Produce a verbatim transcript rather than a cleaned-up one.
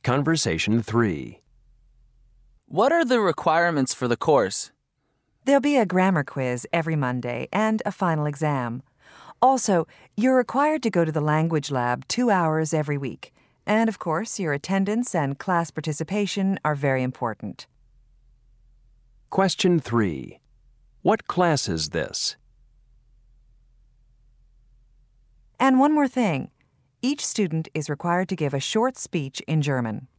Conversation three. What are the requirements for the course? There'll be a grammar quiz every Monday and a final exam. Also, you're required to go to the language lab two hours every week. And of course, your attendance and class participation are very important. Question three. What class is this? And one more thing. Each student is required to give a short speech in German.